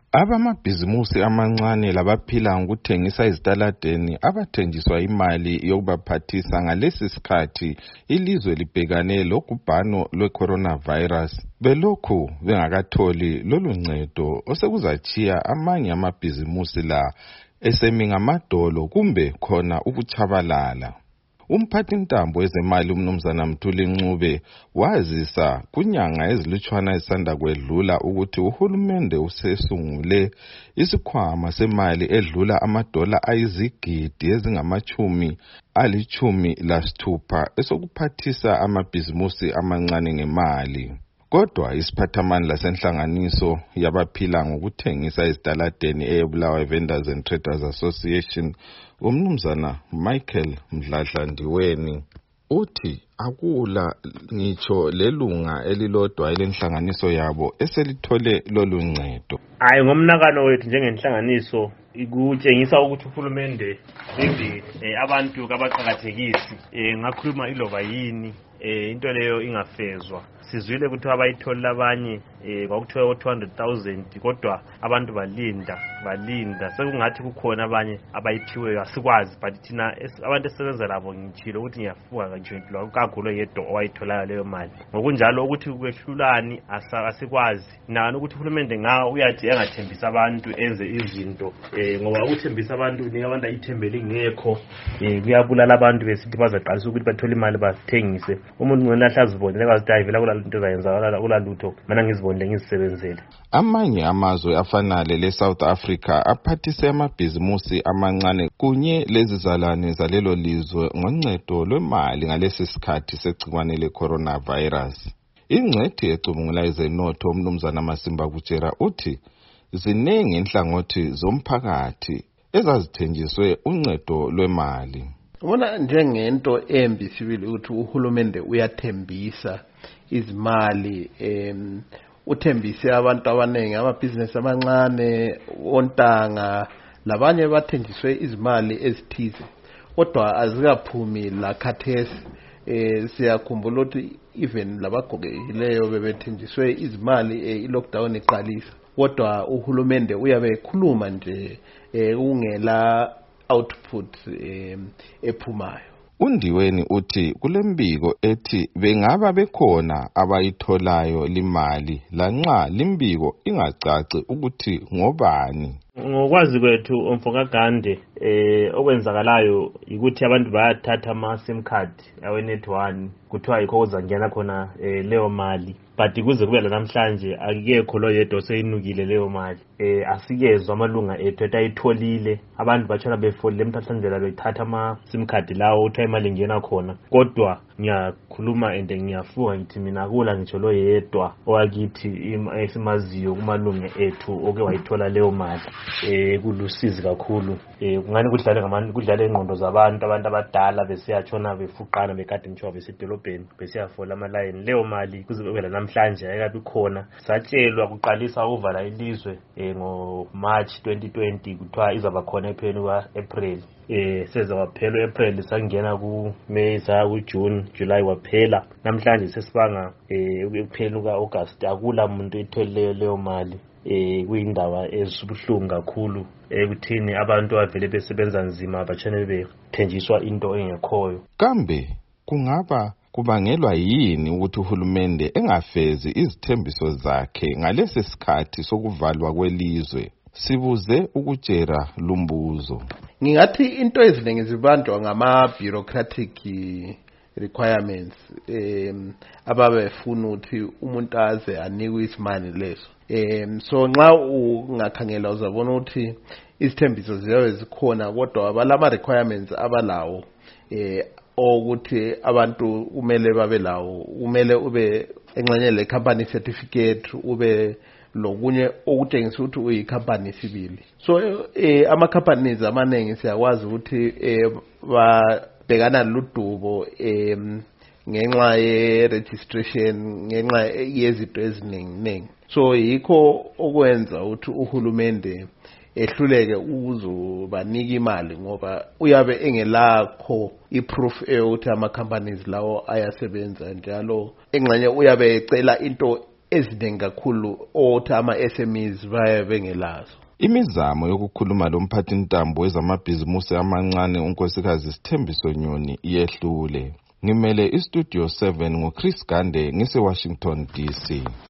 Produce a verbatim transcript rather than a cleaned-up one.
Abamabhizimusi amancane labaphila ngokuthengisa ezitaladeni abathenjiswa imali yokubaphathisa ngalesi sikhathi ilizwe libhekane logubhano lwe-coronavirus belokhu bengakatholi lolu ncedo osekuzachiya amanye amabhizimusi la esemi ngamadolo kumbe khona ukuchabalala. Umphathintambo wezemali umnumzana Mthuli Ncube wazisa kunyanga ezilutshwana esanda kwedlula ukuthi uhulumende usesungule isikhwama semali edlula amadola ayizigidi ezingamachumi alichumi lasithupha esokuphathisa amabhizimusi amancane ngemali. Kodwa isiphathamandla senhlanganiso yabaphila ngokuthengisa ezitaladeni eBulawayo Vendors and Traders Association umnumzana Michael Mdladla Ndiweni uthi akula ngitsho lelunga elilodwa elenhlanganiso yabo eselithole lolu ncedo. Hayi ngomnakano wethu njengenhlanganiso ikutshengisa ukuthi uhulumende ivile abantu abaqhakathekisi ngakhuluma iloba yini into leyo ingafezwa. Sizwile ukuthi abayithola abanye kwakuthiwa two hundred thousand kodwa abantu balinda balinda sekungathi kukhona abanye abayiphiweyo asikwazi but thina abantu esebenza labo ngitshilo ukuthi ngiyafuka kanje kakhulu yedwa owayithola leyo mali. Ngokunjalo ukuthi kwehlulani asikwazi nani ukuthi uhulumende ngawo uyathi engathembisa abantu enze izinto ngoba ukuthembisa abantu nika abantu ayithembele ngekho kuyabulala abantu besithi bazaqalisa ukuthi bathole imali bathengise. Umuntu ngelahle azibonele kwazidayivela kula into zayenza ulalutho mina ngizibonile ngizisebenzele. Amanye amazwe afanale le-South Africa aphathise amabhizimusi amancane kunye lezizalwane zalelo lizwe ngoncedo lwemali ngalesi sikhathi segciwane le-coronavirus. Ingcwethi ecubungula ezenotho umnumzana Masimba Kutshera uthi ziningi inhlangothi zomphakathi ezazithenjiswe uncedo lwemali. Ubona njengento embi sibili ukuthi uhulumende uyathembisa izimali em uthembise abantu abanengi amabhizinesi amancane ontanga labanye bathenjiswe izimali ezithize kodwa azikaphumi la khathesi. Eh siyakhumbula ukuthi even labagogekileyo bebethenjiswe izimali i-lockdown iqalisa kodwa uhulumende uyabe ekhuluma nje ungela output ephumayo. Undiweni uthi kulembiko ethi bengaba bekhona abayitholayo limali lanxa limbiko ingacaci ukuthi ngobani. Ngokwazi kwethu umfokagande eh okwenzakalayo ukuthi abantu bayathatha ama sim card awe net one kuthiwa yikho ozangena khona leyo mali but kuze kube namhlanje akekho lo yedwa seyinukile leyo mali. Eh asikezwe amalunga ethu etayitholile abantu bachana befolile emthahlandlela bethatha ama sim card lawo uthi imali ingena khona kodwa ngiyakhuluma ende ngiyafuka ngithi mina kula ngitsho lo yedwa owakithi esimaziyo kumalunga ethu oke wayithola leyo mali. Eh kulusizi kakhulu eh kungani kudlale ngabantu kudlale ingqondo zabantu abantu abadala besiyatshona befuqana bekade ngisho besedolobheni besiyafola ama line leyo mali kuze kube namhlanje ayikabi khona. Satshelwa kuqalisa uvala ilizwe eh ngo March twenty twenty kuthiwa izaba khona epheni kwa April. Eh seze waphela April sangena ku May sa ku June July waphela namhlanje sesibanga eh ukuphela ka August akula umuntu etholile leyo mali. Eh kuyindaba ezibuhlungu kakhulu ekuthini abantu avele besebenza nzima bachane bethenjiswa into engekhoyo. Kambe kungaba kubangelwa yini ukuthi uhulumende engafezi izithembiso zakhe ngalesi sikhathi sokuvalwa kwelizwe? Sibuze ukutshera lumbuzo. Ngingathi into eziningi zibanjwa ngama bureaucratic requirements em ababefuna ukuthi umuntu aze anikwe isimali leso. Em so nxa ungakhangela uzabona ukuthi izithembiso ziyabe zikhona kodwa abalama requirements abalawo eh ukuthi abantu kumele babe lawo kumele ube enxenye le company certificate ube lokunye okutshengisa ukuthi uyicompany sibili. So eh ama companies amaningi siyakwazi ukuthi eh babhekana ludubo em ngenxa ye registration ngenxa yezinto eziningi ningi. So yikho okwenza ukuthi uhulumende ehluleke ukuzobanika imali ngoba uyabe engelakho iproof eyokuthi ama companies lawo ayasebenza njalo engxenye uyabe ecela into eziningi kakhulu othi ama-S M Es baye bengelazo. Imizamo yokukhuluma lo mphathintambo wezamabhizimusi amancane unkosikazi Sithembiso Nyoni iyehlule. Ngimele istudio seven ngoChris Gande ngise Washington D C.